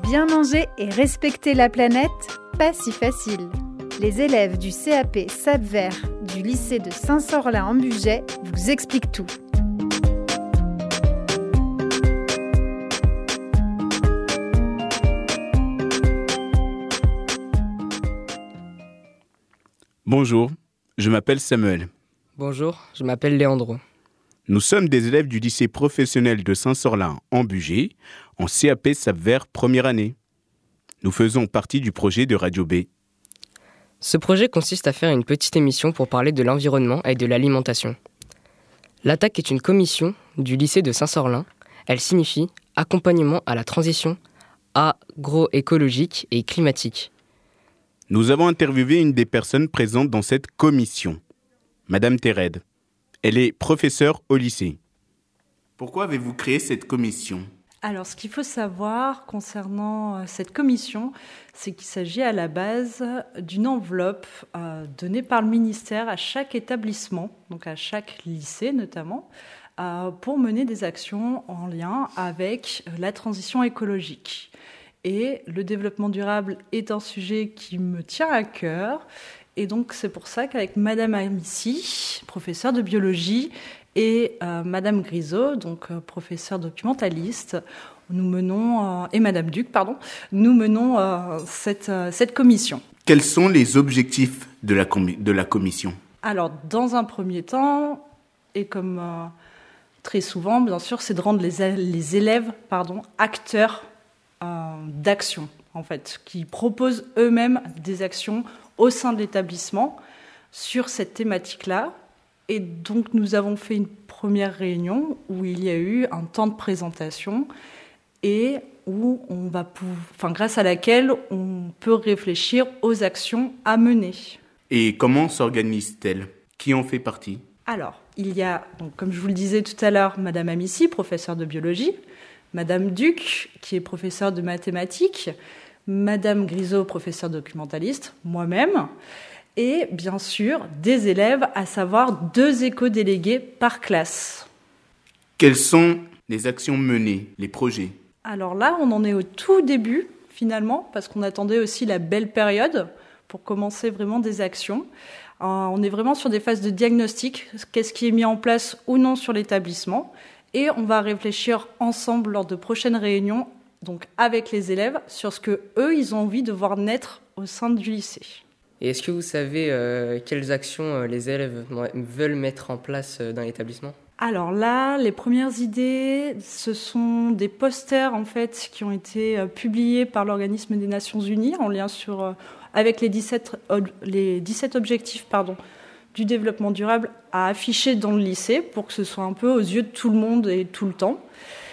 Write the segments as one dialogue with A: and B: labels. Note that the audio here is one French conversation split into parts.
A: Bien manger et respecter la planète, pas si facile. Les élèves du CAP Sable Vert du lycée de Saint-Sorlin en Bugey vous expliquent tout.
B: Bonjour, je m'appelle Samuel.
C: Bonjour, je m'appelle Léandro.
B: Nous sommes des élèves du lycée professionnel de Saint-Sorlin en Bugey, en CAP Sable Vert première année. Nous faisons partie du projet de Radio B.
C: Ce projet consiste à faire une petite émission pour parler de l'environnement et de l'alimentation. L'ATAC est une commission du lycée de Saint-Sorlin. Elle signifie accompagnement à la transition agroécologique et climatique.
B: Nous avons interviewé une des personnes présentes dans cette commission, Madame Tered. Elle est professeure au lycée. Pourquoi avez-vous créé cette commission ?
D: Alors, ce qu'il faut savoir concernant cette commission, c'est qu'il s'agit à la base d'une enveloppe donnée par le ministère à chaque établissement, donc à chaque lycée notamment, pour mener des actions en lien avec la transition écologique. Et le développement durable est un sujet qui me tient à cœur. Et donc, c'est pour ça qu'avec Madame Amici, professeure de biologie, et Madame Grisot, donc professeure documentaliste, et Madame Duc, nous menons cette commission.
B: Quels sont les objectifs de la commission ?
D: Alors, dans un premier temps, et comme très souvent, bien sûr, c'est de rendre les élèves acteurs d'action, en fait, qui proposent eux-mêmes des actions au sein de l'établissement sur cette thématique-là. Et donc, nous avons fait une première réunion où il y a eu un temps de présentation et où grâce à laquelle on peut réfléchir aux actions à mener.
B: Et comment s'organise-t-elle ? Qui en fait partie ?
D: Alors, il y a, comme je vous le disais tout à l'heure, Madame Amici, professeure de biologie, Madame Duc, qui est professeure de mathématiques, Madame Grisot, professeure documentaliste, moi-même, et bien sûr des élèves, à savoir 2 éco-délégués par classe.
B: Quelles sont les actions menées, les projets ?
D: Alors là, on en est au tout début, finalement, parce qu'on attendait aussi la belle période pour commencer vraiment des actions. On est vraiment sur des phases de diagnostic, qu'est-ce qui est mis en place ou non sur l'établissement, et on va réfléchir ensemble lors de prochaines réunions, donc avec les élèves, sur ce que eux, ils ont envie de voir naître au sein du lycée.
C: Et est-ce que vous savez quelles actions les élèves veulent mettre en place dans l'établissement ?
D: Alors là, les premières idées, ce sont des posters en fait qui ont été publiés par l'Organisme des Nations Unies en lien avec les 17 objectifs du développement durable à afficher dans le lycée pour que ce soit un peu aux yeux de tout le monde et tout le temps.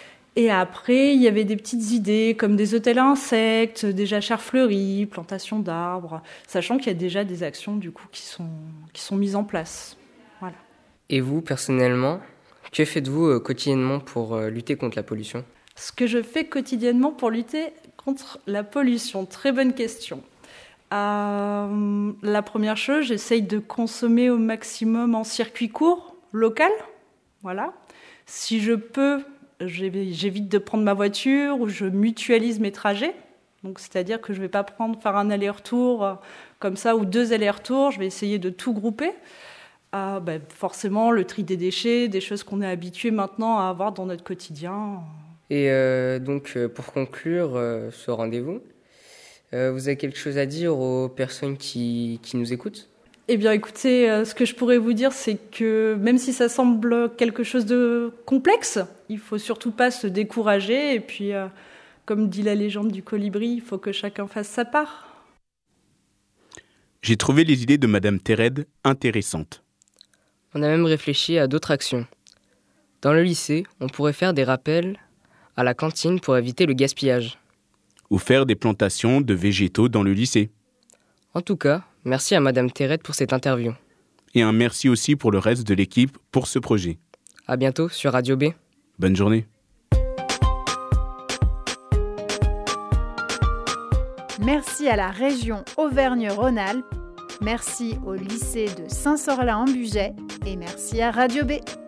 D: Et après, il y avait des petites idées comme des hôtels à insectes, des jachères fleuries, plantation d'arbres, sachant qu'il y a déjà des actions du coup qui sont mises en place. Voilà.
C: Et vous, personnellement, que faites-vous quotidiennement pour lutter contre la pollution ?
D: Ce que je fais quotidiennement pour lutter contre la pollution, très bonne question. La première chose, j'essaye de consommer au maximum en circuit court, local. Voilà. Si je peux, j'évite de prendre ma voiture ou je mutualise mes trajets. Donc, c'est-à-dire que je ne vais pas faire un aller-retour comme ça ou 2 allers-retours. Je vais essayer de tout grouper. Forcément, le tri des déchets, des choses qu'on est habitué maintenant à avoir dans notre quotidien.
C: Et donc, pour conclure ce rendez-vous, vous avez quelque chose à dire aux personnes qui nous écoutent ?
D: Eh bien, écoutez, ce que je pourrais vous dire, c'est que même si ça semble quelque chose de complexe, il ne faut surtout pas se décourager. Et puis, comme dit la légende du colibri, il faut que chacun fasse sa part.
B: J'ai trouvé les idées de Madame Tered intéressantes.
C: On a même réfléchi à d'autres actions. Dans le lycée, on pourrait faire des rappels à la cantine pour éviter le gaspillage.
B: Ou faire des plantations de végétaux dans le lycée.
C: En tout cas, merci à Madame Tered pour cette interview.
B: Et un merci aussi pour le reste de l'équipe pour ce projet.
C: À bientôt sur Radio B.
B: Bonne journée.
A: Merci à la région Auvergne-Rhône-Alpes, merci au lycée de Saint-Sorlin en Bugey et merci à Radio B.